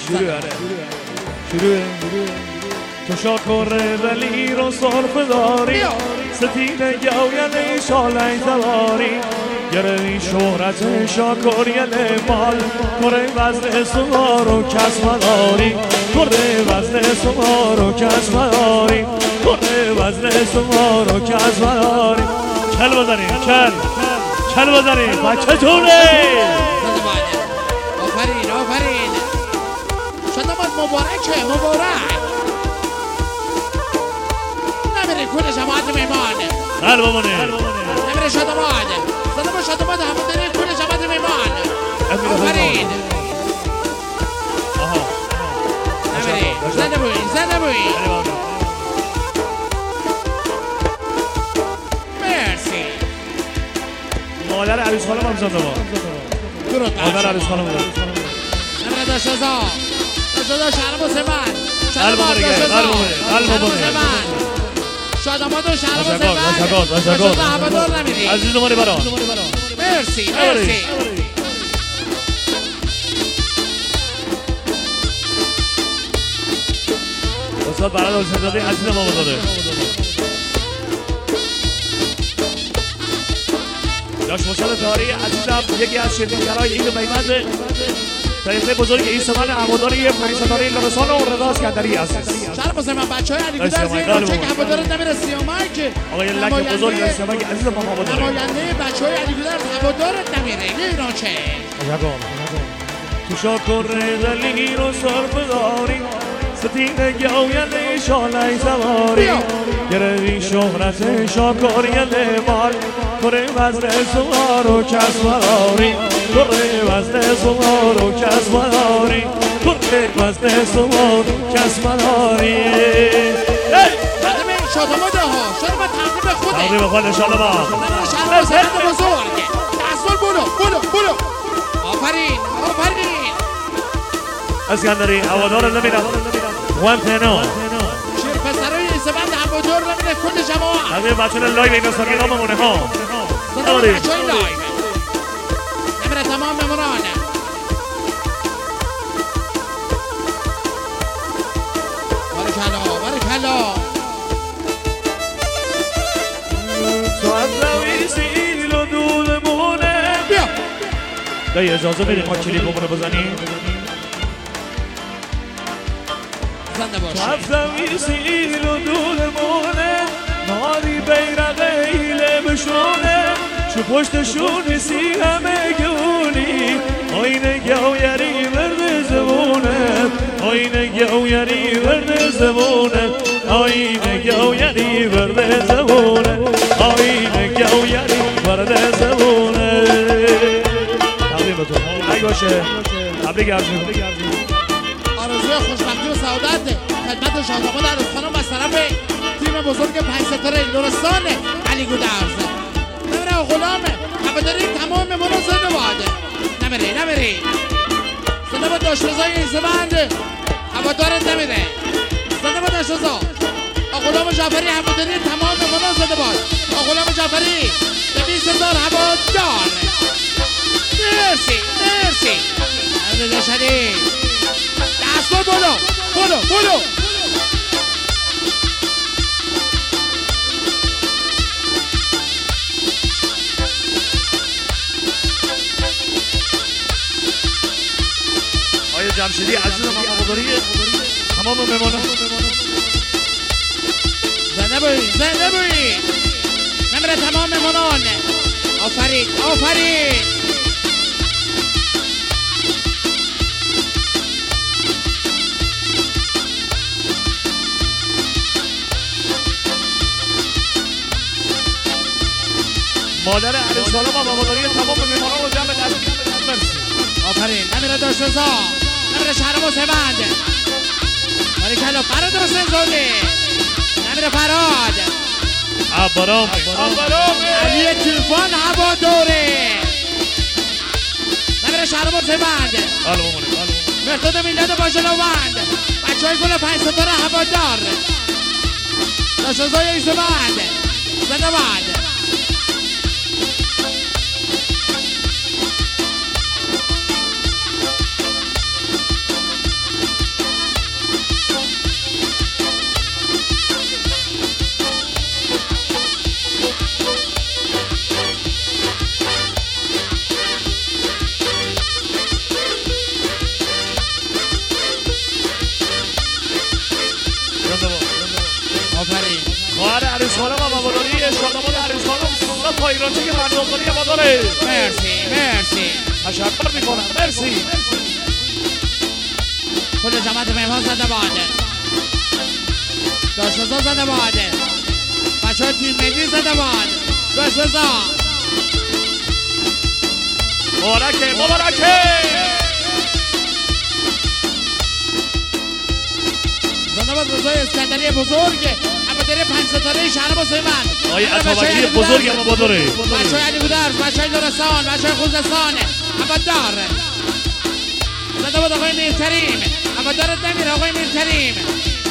شروعه تو شاکره ولی رو صرف داری ستینه گویل شاله زواری گروی شهرت شاکریل مال کره وزن سوار و کس مداری کره وزن سوار و کس مداری کره وزن سوار و کس مداری کل بزنیم کل بزنیم بچه تونه آفرین شدامت مبارکه مبارک نمیره کنه جماعت میمان قلب بمونه نمیره شدامت همه داره کنه جماعت میمان آفرین نمیره زنده بوین مرسی مادر عروس خانم هم زنده با مادر عروس خانم نمیره داشتازا شهرم و سمن شادامات و شهرم و سمن هوادار نمیری عزیز مانی برا مرسی استاد برای داشتازاده عزیز ما بزاده داشت مشاهده تاری عزیزم یکی از شرکتگرای این بیمنده طریقه بزرگ این سمن هواداری پریستاری لرسان و رضا اسکندری هست شرف و سمن بچه های علی گودرز این چک هوادارت نمیره سیامک آقای لک بزرگ سیامک عزیز ما هواداره نماینده بچه های علی گودرز هوادارت نمیره ایران چه تو شاکره دلی رو صرف داری ستینه گویل شاله زواری گروی شهرت شاکریل مال کره وزن سوار و کس مداری کره وزن سوار و کس مداری کره وزن سوار و کس مداری شادامات ها شادامات تقریب خوده تقریب خود شادامات شادامات سرد بزرگ دستور برو آفرین اسکندری هوادار نمیرم وانتنو شیر پسرای سبند هوادار نمیره کل جماعت همه بچه لایو این استاقی ناممونه ها بچه های لایو نمیره تمام ممران بارکلا تو از نویسیل و دودمونه بیا دایی اجازه بدید ما کلیپمونه بزنیم زنده باشه تو از نویسیل و دودمونه ناری بیرقه ایله بشونه چو پشتشون سی همه گونی آینه گویری ورد زبونه آینه گویری ورد زبونه آینه گویری ورد زبونه آینه گویری ورد زبونه تبریک بهتون ای باشه تبریک عرض می‌کنم آرزوی خوشبختی و سعادت خدمت شادامات عروس خانم از طرف تیم بزرگ 5 ستاره لرستان علی گودرز نمیره غلامه هواداری تمام ممنون زنده باد نمیری زنده باد داشتازای این زبند هوادارت نمیره زنده باد داشتازا غلام جعفری هواداری تمام ممنون زنده باد غلام جعفری 200,000 هوادار مرسی داشتاری دستگاه برو آیا جمشیدی عزیز ما هواداری تمام مهمانان زنده بوی نمیره تمام مهمانان آفرین مادر عروس خانم و هواداری تمام مهمانان رو جمع تشکیل بدید مرسی آفرین نمیره داشتازا نمیره شهرم و سمند باریکلا فراد حسین زاده نمیره فراد عبارامی علی طوفان هواداره نمیره شهرم و سمند مرتاد میلاد باجنوند بچه های گل 5 ستاره هوادار داشتازای ایزمند زنده باد خواهر عریس خانم و مباداری شادمان عریس خانم سنت پایرانچه که مردمانی ما داره. مرسی تشکر میکنم. مرسی. کل جماعت مهمان زنده باده، داشتازا زنده باده، بچه های تیم ملی زنده باده. داشتازا مبارکه زنده باد رضای اسکندری بزرگ همداری 5 ستاره شهر سیمن. آقای عطابکی بزرگ ما داره. بچه های علی گودرز، بچه های لرستان، بچه های خوزستان همدار. زنده باد آقای میرکریم، همدارت نمیره آقای میرکریم.